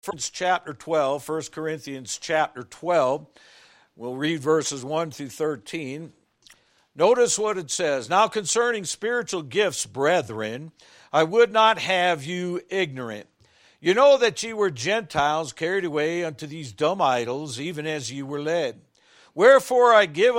chapter 12, 1 Corinthians chapter 12. We'll read verses 1 through 13. Notice what it says. Now concerning spiritual gifts, brethren, I would not have you ignorant. You know that ye were Gentiles carried away unto these dumb idols, even as ye were led. Wherefore I give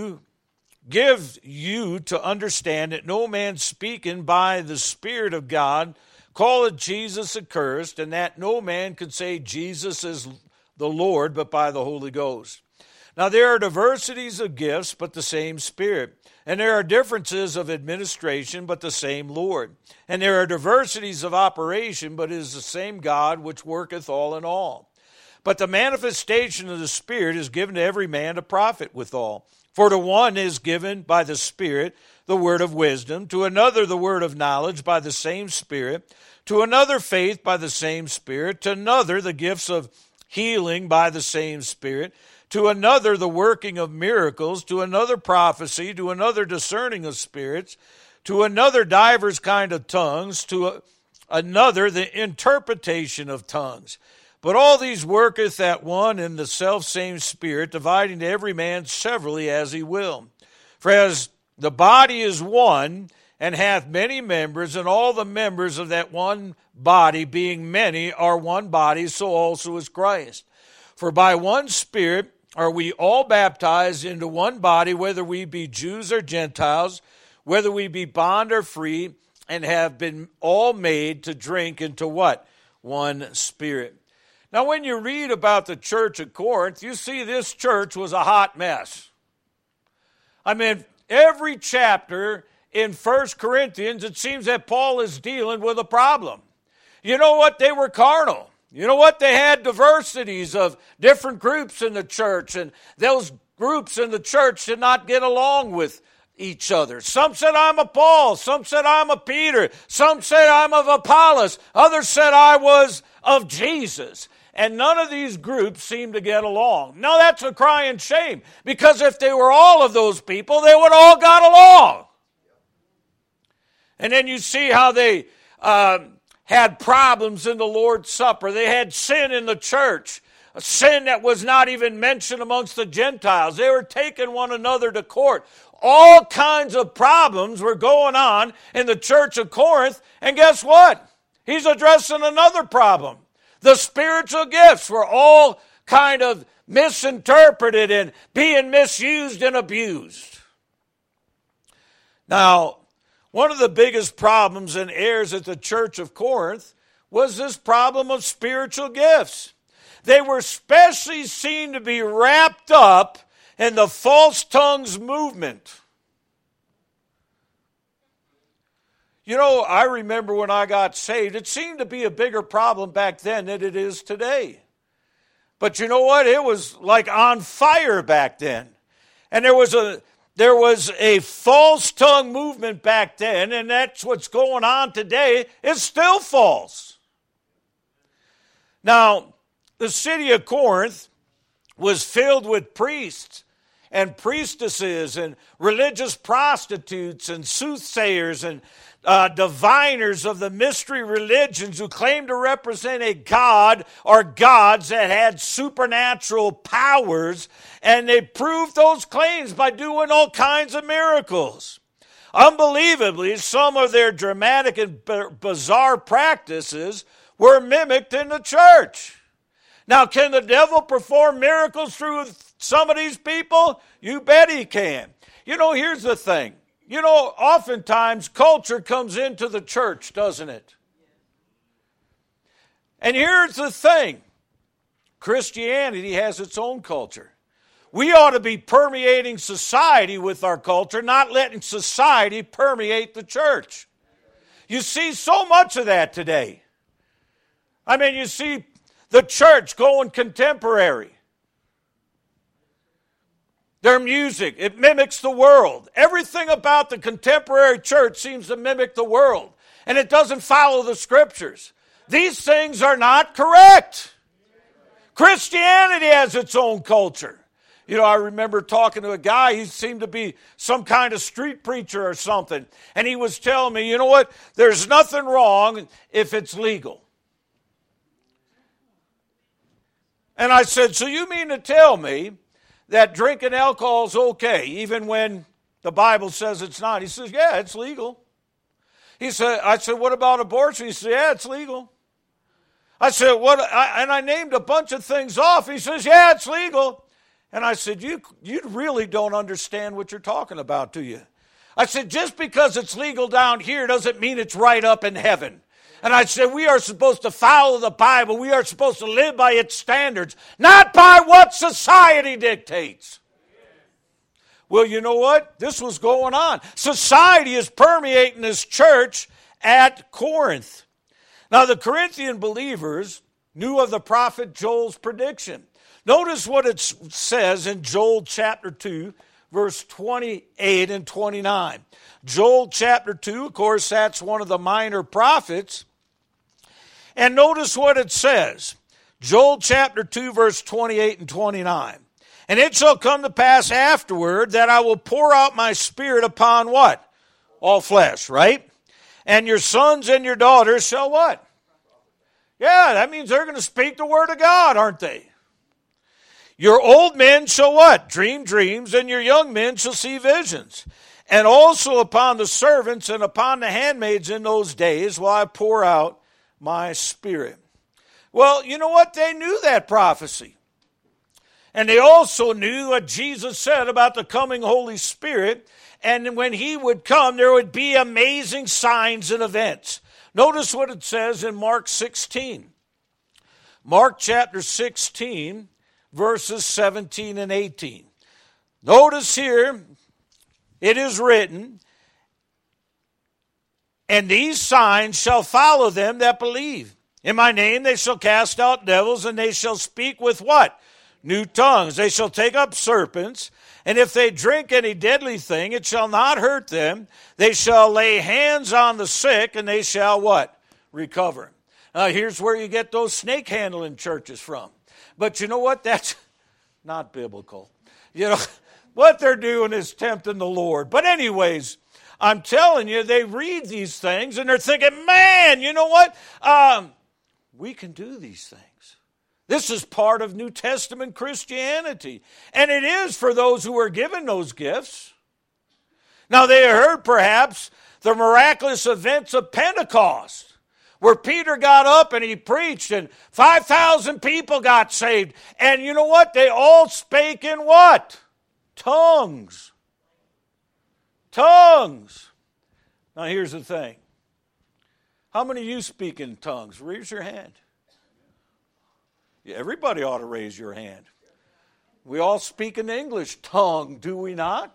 you to understand that no man speaking by the Spirit of God calleth Jesus accursed, and that no man can say Jesus is the Lord, but by the Holy Ghost. Now there are diversities of gifts, but the same Spirit. And there are differences of administration, but the same Lord. And there are diversities of operation, but it is the same God which worketh all in all. But the manifestation of the Spirit is given to every man to profit withal. For to one is given by the Spirit the word of wisdom, to another the word of knowledge by the same Spirit, to another faith by the same Spirit, to another the gifts of healing by the same Spirit, to another the working of miracles, to another prophecy, to another discerning of spirits, to another divers kind of tongues, to another the interpretation of tongues. But all these worketh at one and the selfsame Spirit, dividing to every man severally as he will. For as the body is one, and hath many members, and all the members of that one body, being many, are one body, so also is Christ. For by one Spirit are we all baptized into one body, whether we be Jews or Gentiles, whether we be bond or free, and have been all made to drink into what? One Spirit. Now, when you read about the church at Corinth, you see this church was a hot mess. I mean, every chapter in 1 Corinthians, it seems that Paul is dealing with a problem. You know what? They were carnal. You know what? They had diversities of different groups in the church, and those groups in the church did not get along with each other. Some said, I'm a Paul. Some said, I'm a Peter. Some said, I'm of Apollos. Others said, I was of Jesus. And none of these groups seemed to get along. Now, that's a crying shame, because if they were all of those people, they would all got along. And then you see how they had problems in the Lord's Supper. They had sin in the church, a sin that was not even mentioned amongst the Gentiles. They were taking one another to court. All kinds of problems were going on in the church of Corinth. And guess what? He's addressing another problem. The spiritual gifts were all kind of misinterpreted and being misused and abused. Now, one of the biggest problems and errors at the church of Corinth was this problem of spiritual gifts. They were especially seen to be wrapped up in the false tongues movement. You know, I remember when I got saved, it seemed to be a bigger problem back then than it is today. But you know what? It was like on fire back then. And there was a false tongue movement back then, and that's what's going on today. It's still false. Now, the city of Corinth was filled with priests and priestesses and religious prostitutes and soothsayers and diviners of the mystery religions who claimed to represent a god or gods that had supernatural powers, and they proved those claims by doing all kinds of miracles. Unbelievably, some of their dramatic and bizarre practices were mimicked in the church. Now, can the devil perform miracles through some of these people? You bet he can. You know, here's the thing. You know, oftentimes culture comes into the church, doesn't it? And here's the thing. Christianity has its own culture. We ought to be permeating society with our culture, not letting society permeate the church. You see so much of that today. I mean, you see the church going contemporary. Their music, it mimics the world. Everything about the contemporary church seems to mimic the world. And it doesn't follow the scriptures. These things are not correct. Christianity has its own culture. You know, I remember talking to a guy, he seemed to be some kind of street preacher or something. And he was telling me, you know what, there's nothing wrong if it's legal. And I said, so you mean to tell me that drinking alcohol is okay, even when the Bible says it's not? He says, yeah, it's legal. I said, what about abortion? He said, yeah, it's legal. I said, and I named a bunch of things off. He says, yeah, it's legal. And I said, you really don't understand what you're talking about, do you? I said, just because it's legal down here doesn't mean it's right up in heaven. And I said, we are supposed to follow the Bible. We are supposed to live by its standards, not by what society dictates. Well, you know what? This was going on. Society is permeating this church at Corinth. Now, the Corinthian believers knew of the prophet Joel's prediction. Notice what it says in Joel chapter 2, verse 28 and 29. Joel chapter 2, of course, that's one of the minor prophets. And notice what it says. Joel chapter 2, verse 28 and 29. And it shall come to pass afterward that I will pour out my spirit upon what? All flesh, right? And your sons and your daughters shall what? Yeah, that means they're going to speak the word of God, aren't they? Your old men shall what? Dream dreams, and your young men shall see visions. And also upon the servants and upon the handmaids in those days will I pour out my spirit. Well, you know what? They knew that prophecy. And they also knew what Jesus said about the coming Holy Spirit. And when he would come, there would be amazing signs and events. Notice what it says in Mark 16. Mark chapter 16, verses 17 and 18. Notice here, it is written, and these signs shall follow them that believe. In my name they shall cast out devils, and they shall speak with what? New tongues. They shall take up serpents, and if they drink any deadly thing, it shall not hurt them. They shall lay hands on the sick, and they shall what? Recover. Now here's where you get those snake handling churches from. But you know what? That's not biblical. You know, what they're doing is tempting the Lord. But anyways, I'm telling you, they read these things and they're thinking, man, you know what? We can do these things. This is part of New Testament Christianity. And it is for those who are given those gifts. Now, they heard perhaps the miraculous events of Pentecost, where Peter got up and he preached and 5,000 people got saved. And you know what? They all spake in what? Tongues. Tongues. Now here's the thing. How many of you speak in tongues? Raise your hand. Yeah, everybody ought to raise your hand. We all speak in English tongue, do we not?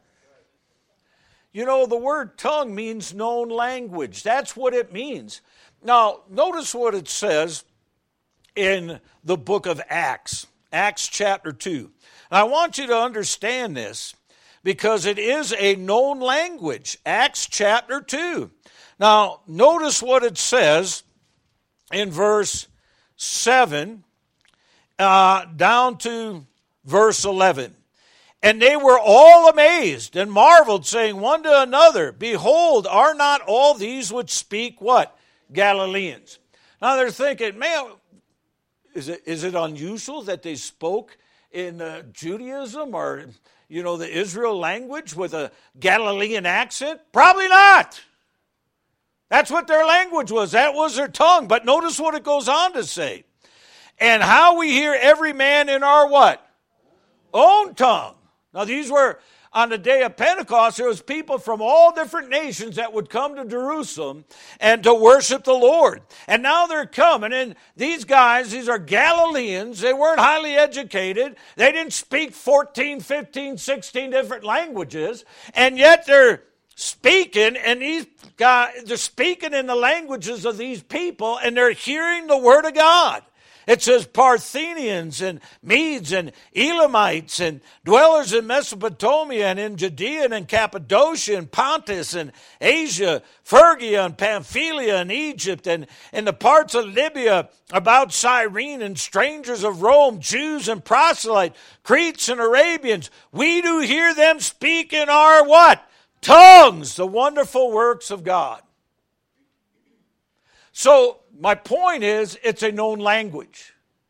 You know, the word tongue means known language. That's what it means. Now, notice what it says in the book of Acts, Acts chapter 2. And I want you to understand this because it is a known language, Acts chapter 2. Now, notice what it says in verse 7 down to verse 11. And they were all amazed and marveled, saying one to another, Behold, are not all these which speak what? Galileans. Now they're thinking, man, is it unusual that they spoke in Judaism or, you know, the Israel language with a Galilean accent? Probably not. That's what their language was. That was their tongue. But notice what it goes on to say. And how we hear every man in our what? Own tongue. Now these were, on the day of Pentecost, there was people from all different nations that would come to Jerusalem and to worship the Lord. And now they're coming, and these guys, these are Galileans. They weren't highly educated. They didn't speak 14, 15, 16 different languages. And yet they're speaking, and these guys, they're speaking in the languages of these people, and they're hearing the Word of God. It says Parthians and Medes and Elamites and dwellers in Mesopotamia and in Judea and in Cappadocia and Pontus and Asia, Phrygia and Pamphylia and Egypt and in the parts of Libya about Cyrene and strangers of Rome, Jews and proselytes, Cretes and Arabians. We do hear them speak in our what? Tongues, the wonderful works of God. So, my point is, it's a known language.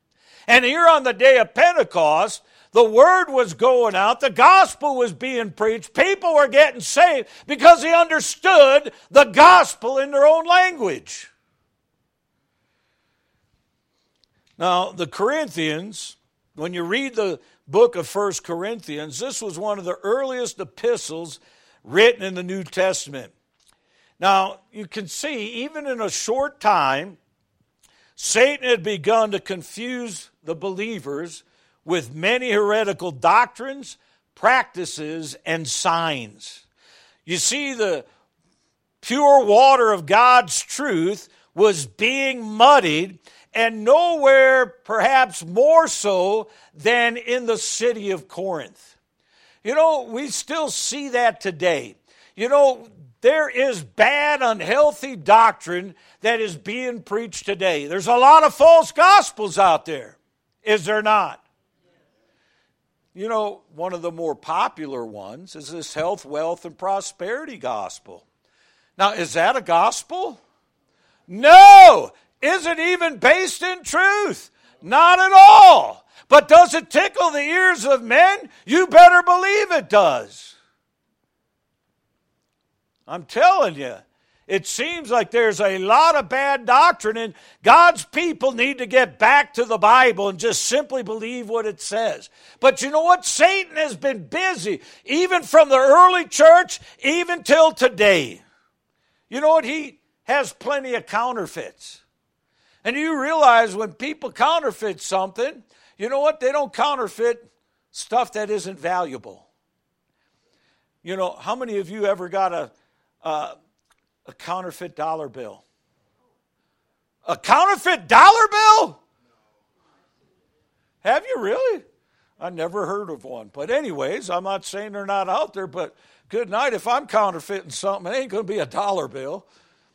And here on the day of Pentecost, the word was going out, the gospel was being preached, people were getting saved because they understood the gospel in their own language. Now, the Corinthians, when you read the book of 1 Corinthians, this was one of the earliest epistles written in the New Testament. Now, you can see, even in a short time, Satan had begun to confuse the believers with many heretical doctrines, practices, and signs. You see, the pure water of God's truth was being muddied, and nowhere perhaps more so than in the city of Corinth. You know, we still see that today. You know, there is bad, unhealthy doctrine that is being preached today. There's a lot of false gospels out there, is there not? You know, one of the more popular ones is this health, wealth, and prosperity gospel. Now, is that a gospel? No! Is it even based in truth? Not at all. But does it tickle the ears of men? You better believe it does. I'm telling you, it seems like there's a lot of bad doctrine, and God's people need to get back to the Bible and just simply believe what it says. But you know what? Satan has been busy, even from the early church, even till today. You know what? He has plenty of counterfeits. And you realize when people counterfeit something, you know what? They don't counterfeit stuff that isn't valuable. You know, how many of you ever got a counterfeit dollar bill? A counterfeit dollar bill? Have you really? I never heard of one. But anyways, I'm not saying they're not out there, but good night. If I'm counterfeiting something, it ain't going to be a dollar bill.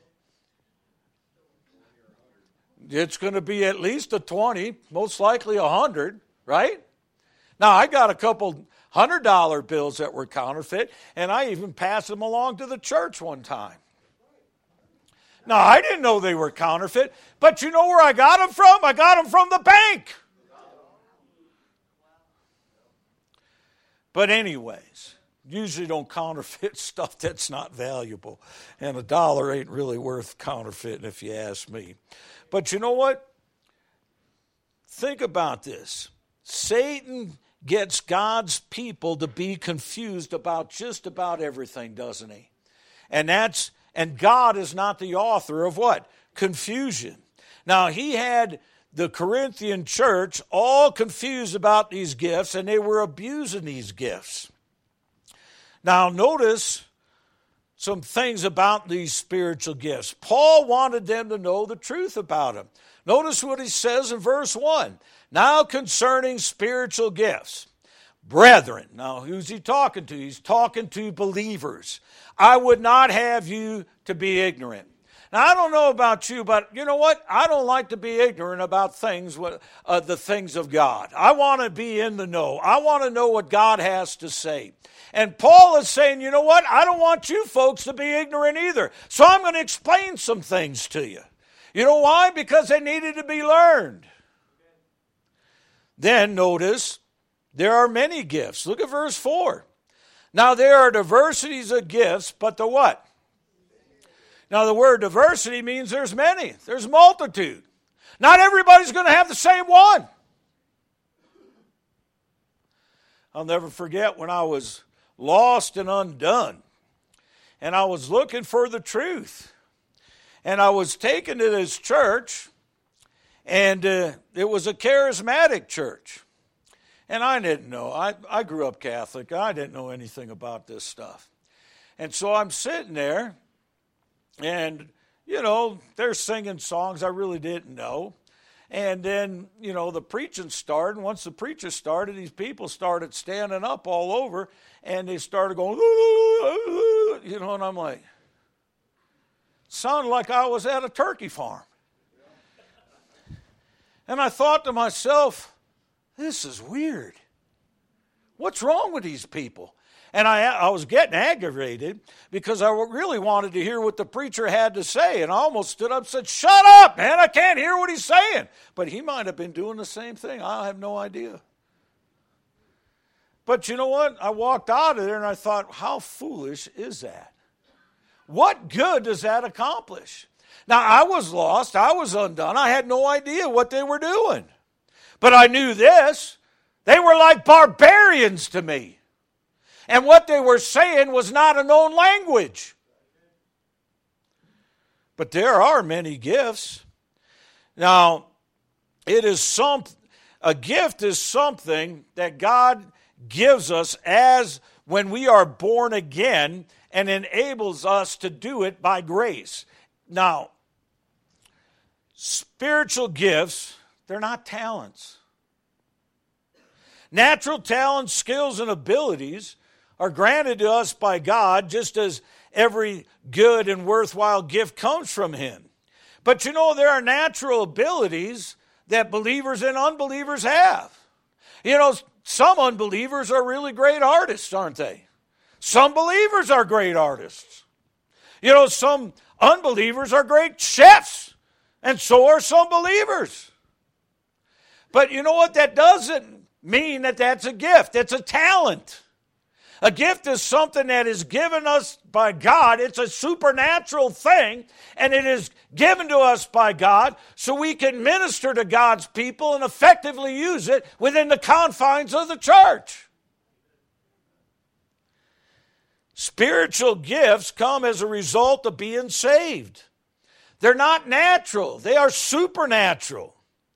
It's going to be at least a 20, most likely 100, right? Now, I got a couple $100 bills that were counterfeit, and I even passed them along to the church one time. Now, I didn't know they were counterfeit, but you know where I got them from? I got them from the bank. But anyways, usually don't counterfeit stuff that's not valuable, and a dollar ain't really worth counterfeiting if you ask me. But you know what? Think about this. Satan gets God's people to be confused about just about everything, doesn't he? And God is not the author of what? Confusion. Now, he had the Corinthian church all confused about these gifts, and they were abusing these gifts. Now, notice some things about these spiritual gifts. Paul wanted them to know the truth about them. Notice what he says in verse 1. Now concerning spiritual gifts, brethren. Now who's he talking to? He's talking to believers. I would not have you to be ignorant. Now I don't know about you, but you know what? I don't like to be ignorant about things, the things of God. I want to be in the know. I want to know what God has to say. And Paul is saying, you know what? I don't want you folks to be ignorant either. So I'm going to explain some things to you. You know why? Because they needed to be learned. Then notice, there are many gifts. Look at verse 4. Now there are diversities of gifts, but the what? Now the word diversity means there's many. There's multitude. Not everybody's going to have the same one. I'll never forget when I was lost and undone, and I was looking for the truth, and I was taken to this church, and it was a charismatic church, and I didn't know. I grew up Catholic. I didn't know anything about this stuff, and so I'm sitting there, and you know, they're singing songs I really didn't know. And then, you know, the preaching started. And once the preacher started, these people started standing up all over. And they started going, you know, and I'm like, sounded like I was at a turkey farm. And I thought to myself, this is weird. What's wrong with these people? And I was getting aggravated because I really wanted to hear what the preacher had to say. And I almost stood up and said, "Shut up, man, I can't hear what he's saying." But he might have been doing the same thing. I have no idea. But you know what? I walked out of there and I thought, how foolish is that? What good does that accomplish? Now, I was lost. I was undone. I had no idea what they were doing. But I knew this. They were like barbarians to me. And what they were saying was not a known language. But there are many gifts. Now, a gift is something that God gives us as when we are born again and enables us to do it by grace. Now, spiritual gifts, they're not talents. Natural talents, skills, and abilities are granted to us by God, just as every good and worthwhile gift comes from Him. But you know, there are natural abilities that believers and unbelievers have. You know, some unbelievers are really great artists, aren't they? Some believers are great artists. You know, some unbelievers are great chefs, and so are some believers. But you know what? That doesn't mean that that's a gift. It's a talent. A gift is something that is given us by God. It's a supernatural thing, and it is given to us by God so we can minister to God's people and effectively use it within the confines of the church. Spiritual gifts come as a result of being saved. They're not natural. They are supernatural.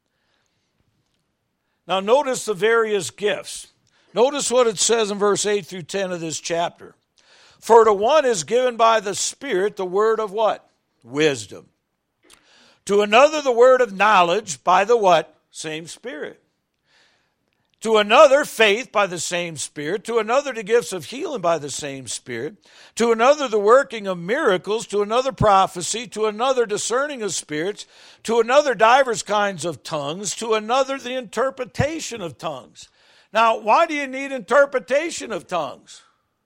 Now notice the various gifts. Notice what it says in verse 8 through 10 of this chapter. For to one is given by the Spirit the word of what? Wisdom. To another the word of knowledge by the what? Same Spirit. To another faith by the same Spirit. To another the gifts of healing by the same Spirit. To another the working of miracles. To another prophecy. To another discerning of spirits. To another divers kinds of tongues. To another the interpretation of tongues. Now, why do you need interpretation of tongues?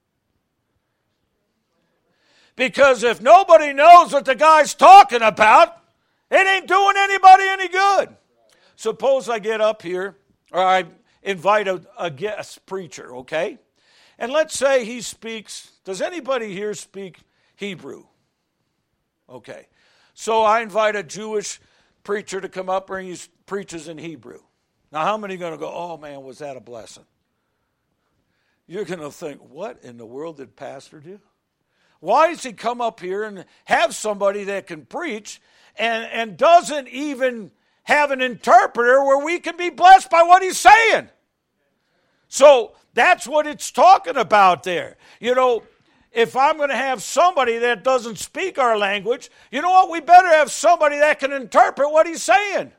Because if nobody knows what the guy's talking about, it ain't doing anybody any good. Suppose I get up here, or I invite a guest preacher, okay? And let's say he speaks, does anybody here speak Hebrew? Okay. So I invite a Jewish preacher to come up and he preaches in Hebrew. Now, how many are going to go, "Oh, man, was that a blessing?" You're going to think, what in the world did Pastor do? Why does he come up here and have somebody that can preach and doesn't even have an interpreter where we can be blessed by what he's saying? So that's what it's talking about there. You know, if I'm going to have somebody that doesn't speak our language, you know what? We better have somebody that can interpret what he's saying.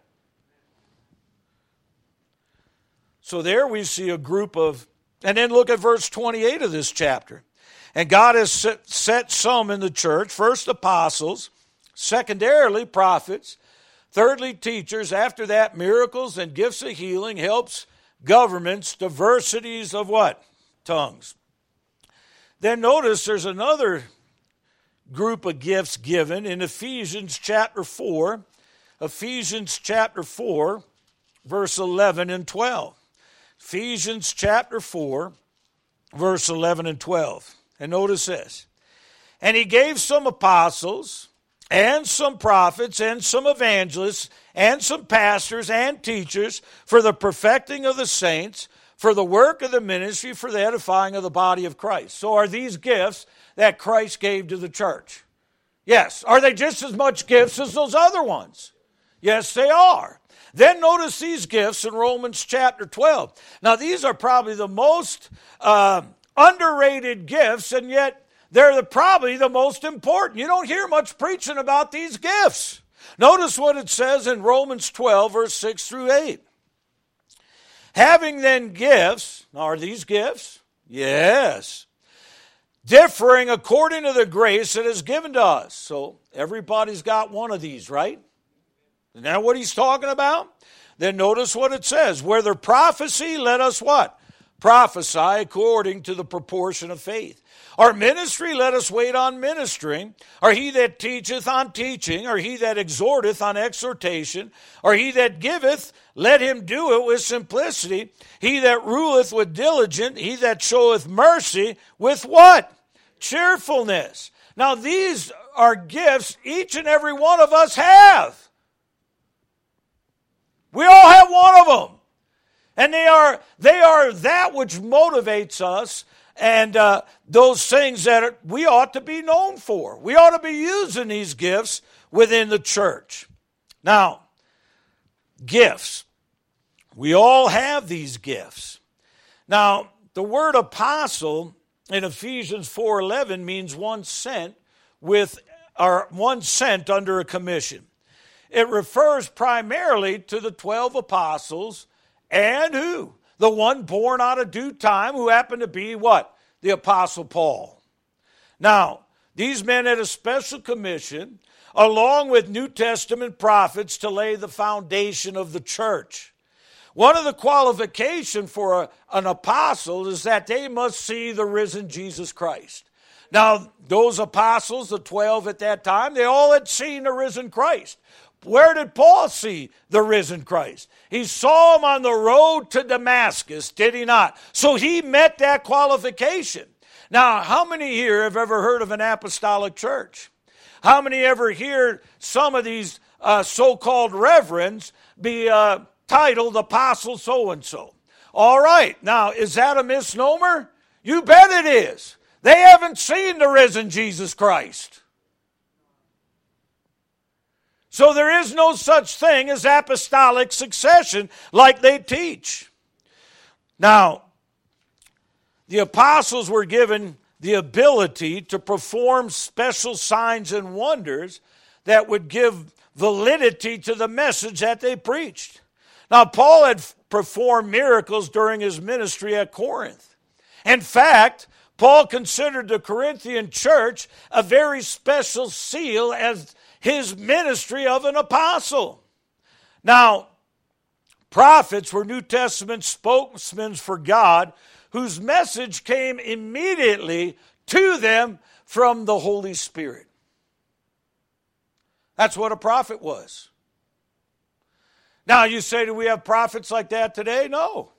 So there we see a group of, and then look at verse 28 of this chapter. And God has set some in the church, first apostles, secondarily prophets, thirdly teachers, after that miracles and gifts of healing, helps, governments, diversities of what? Tongues. Then notice there's another group of gifts given in Ephesians chapter 4. Ephesians chapter 4, verse 11 and 12. Ephesians chapter 4, verse 11 and 12. And notice this. And he gave some apostles, and some prophets, and some evangelists, and some pastors and teachers for the perfecting of the saints, for the work of the ministry, for the edifying of the body of Christ. So are these gifts that Christ gave to the church? Yes. Are they just as much gifts as those other ones? Yes, they are. Then notice these gifts in Romans chapter 12. Now, these are probably the most underrated gifts, and yet they're probably the most important. You don't hear much preaching about these gifts. Notice what it says in Romans 12, verse 6 through 8. Having then gifts, now are these gifts? Yes. Differing according to the grace that is given to us. So everybody's got one of these, right? Isn't that what he's talking about? Then notice what it says. Whether prophecy, let us what? prophesy according to the proportion of faith. Our ministry, let us wait on ministering. Or he that teacheth on teaching, or he that exhorteth on exhortation, or he that giveth, let him do it with simplicity. He that ruleth with diligence, he that showeth mercy with what? Cheerfulness. Now these are gifts each and every one of us have. We all have one of them. And they are that which motivates us, and those things that we ought to be known for. We ought to be using these gifts within the church. Now, gifts. We all have these gifts. Now, the word apostle in Ephesians 4:11 means one sent under a commission. It refers primarily to the 12 apostles and who? The one born out of due time, who happened to be what? The Apostle Paul. Now, these men had a special commission, along with New Testament prophets, to lay the foundation of the church. One of the qualifications for an apostle is that they must see the risen Jesus Christ. Now, those apostles, the 12 at that time, they all had seen the risen Christ. Where did Paul see the risen Christ? He saw him on the road to Damascus, did he not? So he met that qualification. Now, how many here have ever heard of an apostolic church? How many ever hear some of these so-called reverends be titled apostle so-and-so? All right, now, is that a misnomer? You bet it is. They haven't seen the risen Jesus Christ. So there is no such thing as apostolic succession like they teach. Now, the apostles were given the ability to perform special signs and wonders that would give validity to the message that they preached. Now, Paul had performed miracles during his ministry at Corinth. In fact, Paul considered the Corinthian church a very special seal as his ministry of an apostle. Now, prophets were New Testament spokesmen for God, whose message came immediately to them from the Holy Spirit. That's what a prophet was. Now, you say, do we have prophets like that today? No.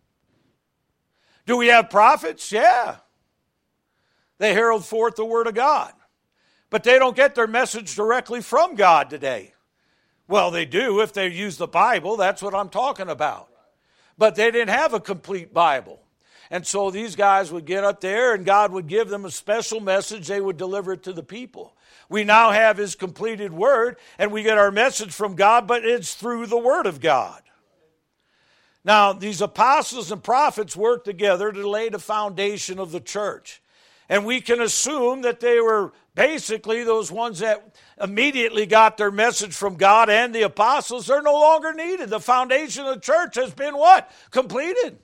Do we have prophets? Yeah. They herald forth the word of God. But they don't get their message directly from God today. Well, they do if they use the Bible. That's what I'm talking about. But they didn't have a complete Bible. And so these guys would get up there and God would give them a special message. They would deliver it to the people. We now have his completed word and we get our message from God, but it's through the word of God. Now, these apostles and prophets worked together to lay the foundation of the church. And we can assume that they were basically those ones that immediately got their message from God, and the apostles are no longer needed. The foundation of the church has been what? Completed.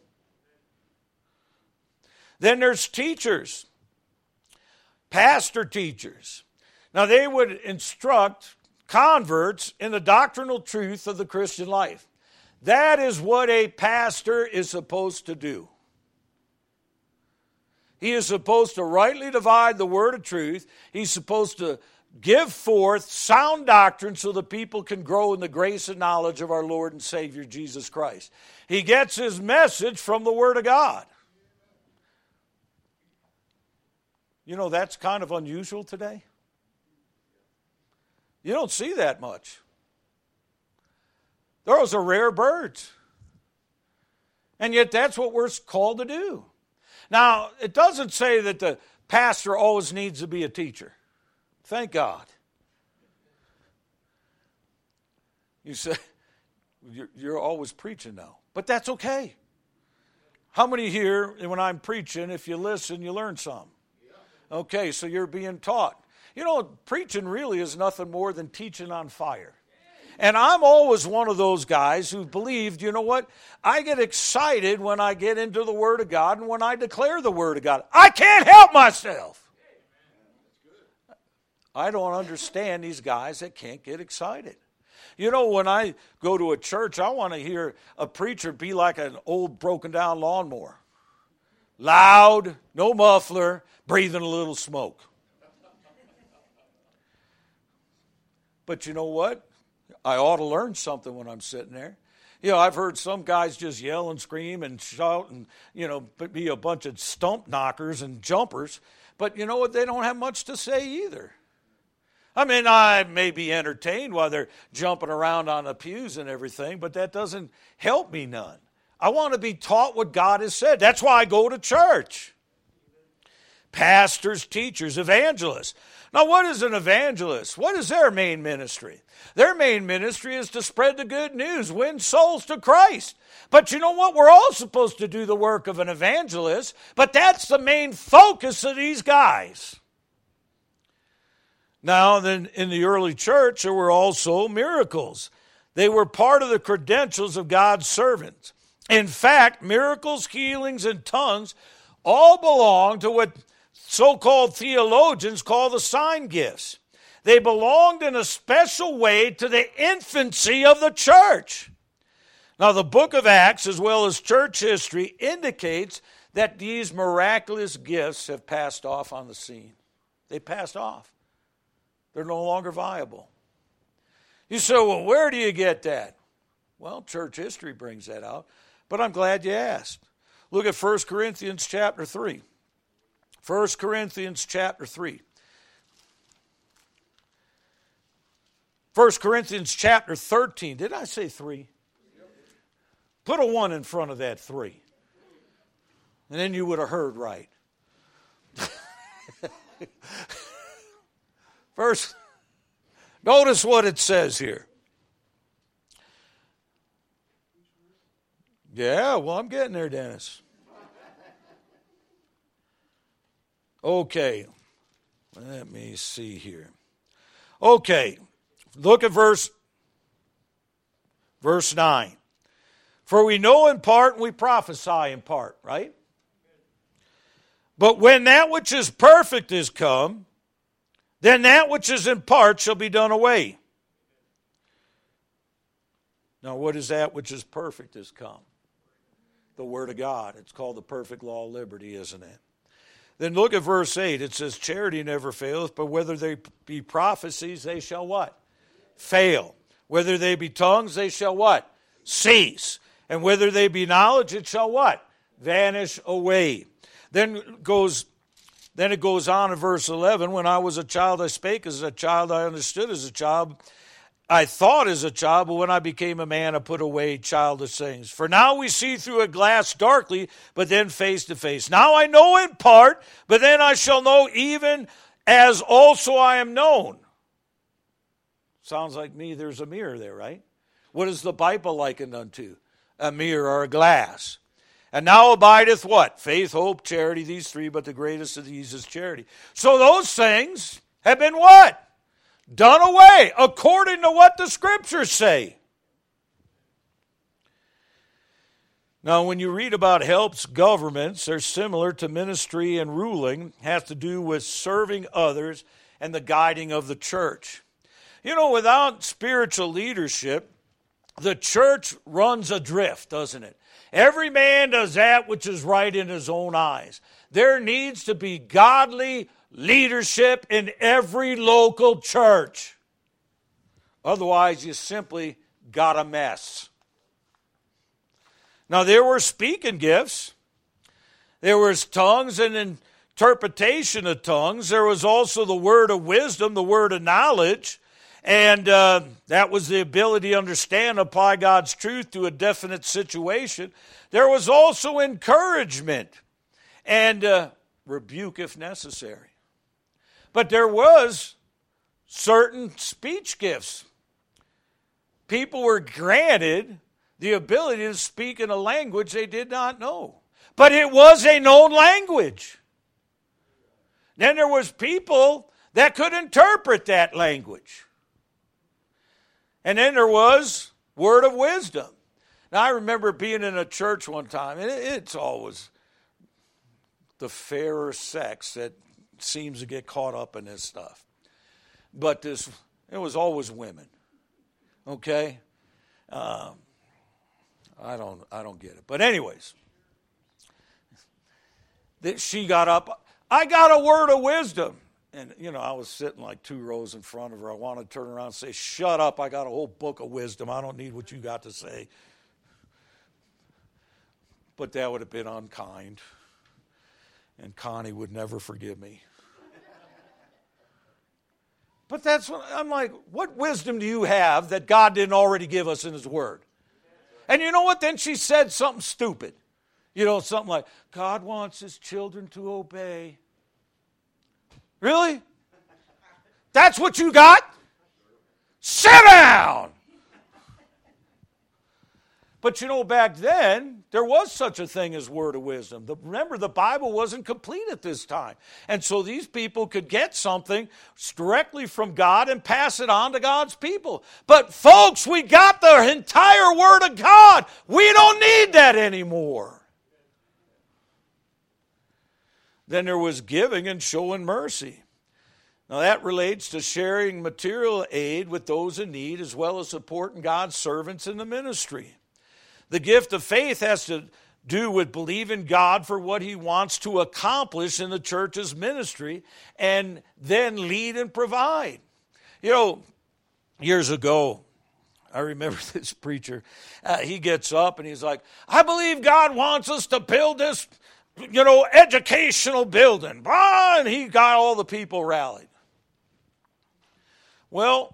Then there's teachers, pastor teachers. Now they would instruct converts in the doctrinal truth of the Christian life. That is what a pastor is supposed to do. He is supposed to rightly divide the word of truth. He's supposed to give forth sound doctrine so the people can grow in the grace and knowledge of our Lord and Savior Jesus Christ. He gets his message from the word of God. You know, that's kind of unusual today. You don't see that much. Those are rare birds. And yet that's what we're called to do. Now, it doesn't say that the pastor always needs to be a teacher. Thank God. You say, you're always preaching now. But that's okay. How many here, when I'm preaching, if you listen, you learn some? Okay, so you're being taught. You know, preaching really is nothing more than teaching on fire. And I'm always one of those guys who believed, you know what? I get excited when I get into the Word of God and when I declare the Word of God. I can't help myself. I don't understand these guys that can't get excited. You know, when I go to a church, I want to hear a preacher be like an old broken down lawnmower. loud, no muffler, breathing a little smoke. But you know what? I ought to learn something when I'm sitting there. I've heard some guys just yell and scream and shout and, be a bunch of stump knockers and jumpers. But you know what? They don't have much to say either. I mean, I may be entertained while they're jumping around on the pews and everything, but that doesn't help me none. I want to be taught what God has said. That's why I go to church. Pastors, teachers, evangelists. Now, what is an evangelist? What is their main ministry? Their main ministry is to spread the good news, win souls to Christ. But you know what? We're all supposed to do the work of an evangelist, but that's the main focus of these guys. Now, then in the early church, there were also miracles. They were part of the credentials of God's servants. In fact, miracles, healings, and tongues all belong to what so-called theologians call the sign gifts. They belonged in a special way to the infancy of the church. Now, the book of Acts, as well as church history, indicates that these miraculous gifts have passed off on the scene. They passed off. They're no longer viable. You say, well, where do you get that? Well, church history brings that out, but I'm glad you asked. Look at 1 Corinthians chapter 3. 1 Corinthians chapter 3. 1 Corinthians chapter 13. Did I say 3? Put a 1 in front of that 3. And then you would have heard right. First, notice what it says here. Yeah, well, I'm getting there, Dennis. Okay, let me see here. Okay, look at verse 9. For we know in part and we prophesy in part, right? But when that which is perfect is come, then that which is in part shall be done away. Now, what is that which is perfect is come? The Word of God. It's called the perfect law of liberty, isn't it? Then look at verse 8. It says, charity never faileth, but whether they be prophecies, they shall what? Fail. Whether they be tongues, they shall what? Cease. And whether they be knowledge, it shall what? Vanish away. Then it goes on in verse 11, when I was a child I spake as a child, I understood as a child, I thought as a child, but when I became a man I put away childish things. For now we see through a glass darkly, but then face to face. Now I know in part, but then I shall know even as also I am known. Sounds like me, there's a mirror there, right? What is the Bible likened unto? A mirror or a glass. And now abideth what? Faith, hope, charity, these three, but the greatest of these is charity. So those things have been what? Done away, according to what the Scriptures say. Now, when you read about helps governments, they're similar to ministry and ruling, has to do with serving others and the guiding of the church. You know, without spiritual leadership, the church runs adrift, doesn't it? Every man does that which is right in his own eyes. There needs to be godly leadership in every local church. Otherwise, you simply got a mess. Now, there were speaking gifts. There was tongues and interpretation of tongues. There was also the word of wisdom, the word of knowledge. And that was the ability to understand, apply God's truth to a definite situation. There was also encouragement and rebuke if necessary. But there was certain speech gifts. People were granted the ability to speak in a language they did not know. But it was a known language. Then there was people that could interpret that language. And then there was word of wisdom. Now, I remember being in a church one time, and it's always the fairer sex that seems to get caught up in this stuff. But it was always women. Okay? I don't get it. But anyways, that she got up. I got a word of wisdom. And, I was sitting like 2 rows in front of her. I wanted to turn around and say, shut up. I got a whole book of wisdom. I don't need what you got to say. But that would have been unkind. And Connie would never forgive me. But that's what I'm like, what wisdom do you have that God didn't already give us in His Word? And you know what? Then she said something stupid. Something like, God wants His children to obey. Really? That's what you got? Sit down! But back then, there was such a thing as word of wisdom. Remember, the Bible wasn't complete at this time. And so these people could get something directly from God and pass it on to God's people. But folks, we got the entire Word of God. We don't need that anymore. Then there was giving and showing mercy. Now that relates to sharing material aid with those in need as well as supporting God's servants in the ministry. The gift of faith has to do with believing God for what He wants to accomplish in the church's ministry and then lead and provide. Years ago, I remember this preacher, he gets up and he's like, I believe God wants us to build this, educational building. And he got all the people rallied. Well,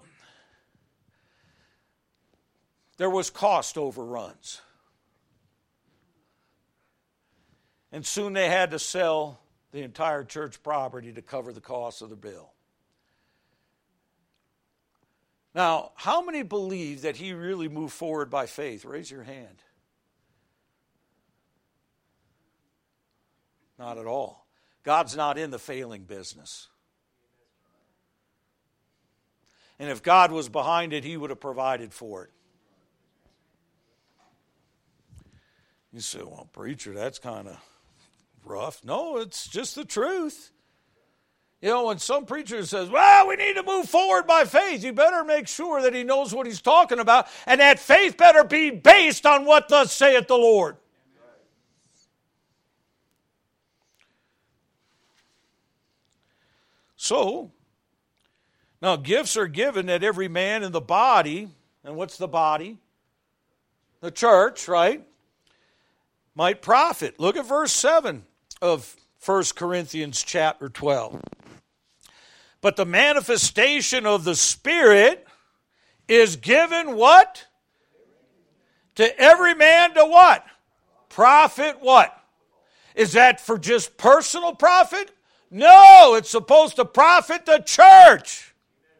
there was cost overruns. And soon they had to sell the entire church property to cover the cost of the bill. Now, how many believe that he really moved forward by faith? Raise your hand. Not at all. God's not in the failing business. And if God was behind it, He would have provided for it. You say, well, preacher, that's kind of rough. No, it's just the truth. When some preacher says, well, we need to move forward by faith, you better make sure that he knows what he's talking about, and that faith better be based on what thus saith the Lord. So, now gifts are given that every man in the body, and what's the body? The church, right? Might profit. Look at verse 7 of 1 Corinthians chapter 12. But the manifestation of the Spirit is given what? To every man to what? Profit what? Is that for just personal profit? No, it's supposed to profit the church.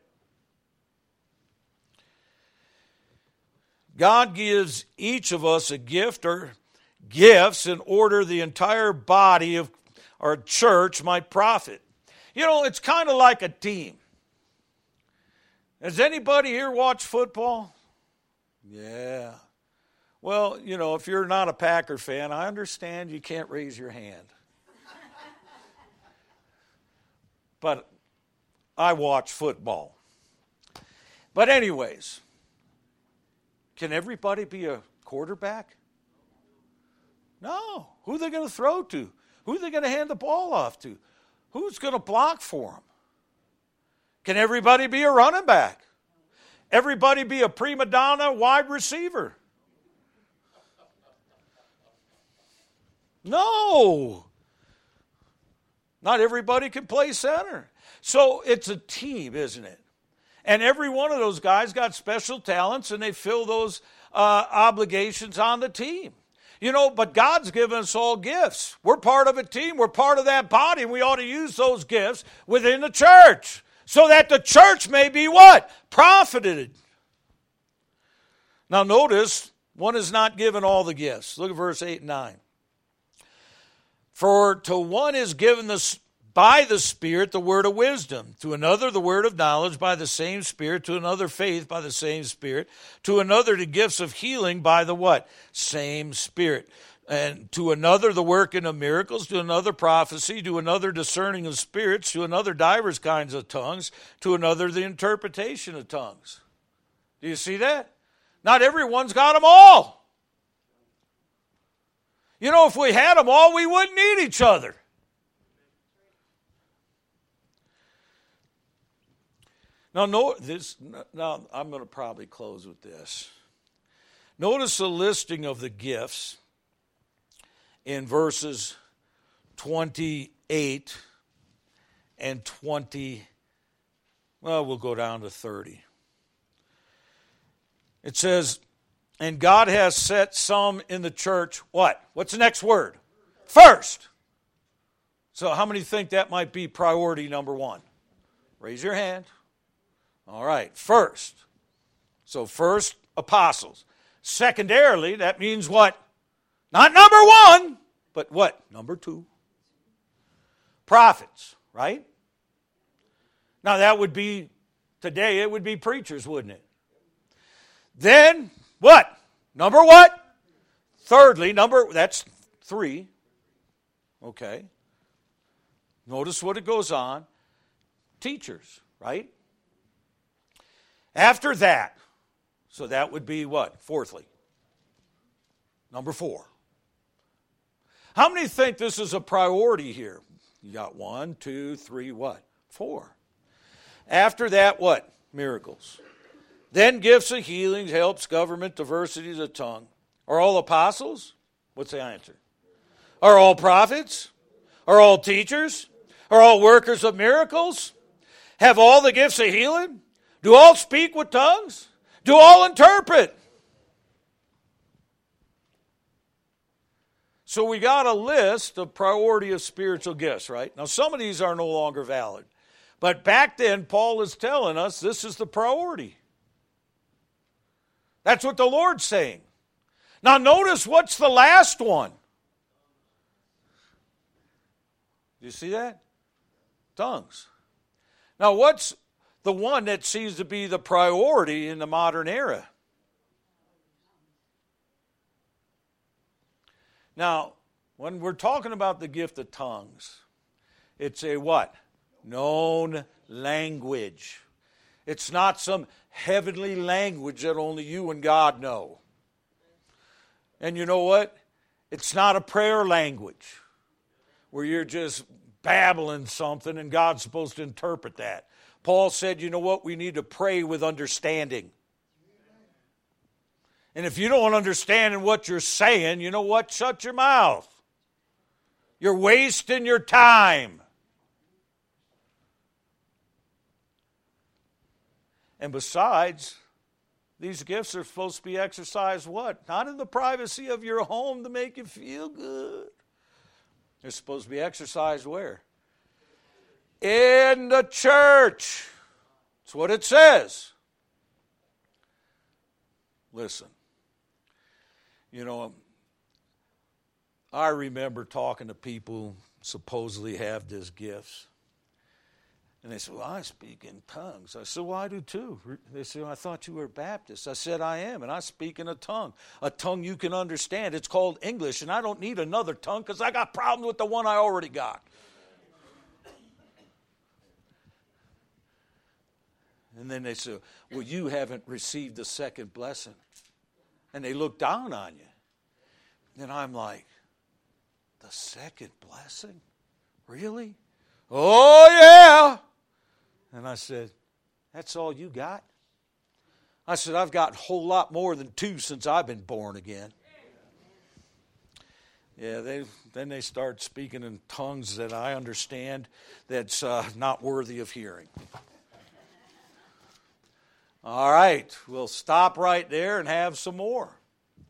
God gives each of us a gift or gifts in order the entire body of our church might profit. It's kind of like a team. Has anybody here watched football? Yeah. Well, if you're not a Packer fan, I understand you can't raise your hand. But I watch football. But anyways, can everybody be a quarterback? No. Who are they going to throw to? Who are they going to hand the ball off to? Who's going to block for them? Can everybody be a running back? Everybody be a prima donna wide receiver? No. Not everybody can play center. So it's a team, isn't it? And every one of those guys got special talents, and they fill those obligations on the team. But God's given us all gifts. We're part of a team. We're part of that body, and we ought to use those gifts within the church so that the church may be what? Profited. Now notice, one is not given all the gifts. Look at verse 8 and 9. For to one is given by the Spirit the word of wisdom, to another the word of knowledge by the same Spirit, to another faith by the same Spirit, to another the gifts of healing by the what? Same Spirit. And to another the working of miracles, to another prophecy, to another discerning of spirits, to another divers kinds of tongues, to another the interpretation of tongues. Do you see that? Not everyone's got them all. If we had them all, we wouldn't need each other. Now, now I'm going to probably close with this. Notice the listing of the gifts in verses 28 and 20. Well, we'll go down to 30. It says, and God has set some in the church, what? What's the next word? First. So how many think that might be priority number one? Raise your hand. All right, first. So first, apostles. Secondarily, that means what? Not number one, but what? Number two. Prophets, right? Now that would be, today it would be preachers, wouldn't it? Then, what? Number what? Thirdly, that's 3. Okay. Notice what it goes on. Teachers, right? After that, so that would be what? Fourthly. Number 4. How many think this is a priority here? You got 1, 2, 3, what? 4. After that, what? Miracles. Then gifts of healings, helps, government, diversities of tongue. Are all apostles? What's the answer? Are all prophets? Are all teachers? Are all workers of miracles? Have all the gifts of healing? Do all speak with tongues? Do all interpret? So we got a list of priority of spiritual gifts, right? Now some of these are no longer valid. But back then, Paul is telling us this is the priority. That's what the Lord's saying. Now notice what's the last one. Do you see that? Tongues. Now what's the one that seems to be the priority in the modern era? Now, when we're talking about the gift of tongues, it's a what? Known language. It's not some heavenly language that only you and God know. And you know what? It's not a prayer language where you're just babbling something and God's supposed to interpret that. Paul said, you know what? We need to pray with understanding. And if you don't understand what you're saying, you know what? Shut your mouth. You're wasting your time. And besides, these gifts are supposed to be exercised what? Not in the privacy of your home to make you feel good. They're supposed to be exercised where? In the church. That's what it says. Listen. You know, I remember talking to people who supposedly have these gifts. And they said, well, I speak in tongues. I said, well, I do too. They said, well, I thought you were Baptist. I said, I am, and I speak in a tongue you can understand. It's called English, and I don't need another tongue because I got problems with the one I already got. And then they said, well, you haven't received the second blessing. And they look down on you. And I'm like, the second blessing? Really? Oh, yeah. And I said, that's all you got? I said, I've got a whole lot more than 2 since I've been born again. Yeah, then they start speaking in tongues that I understand that's not worthy of hearing. All right, we'll stop right there and have some more.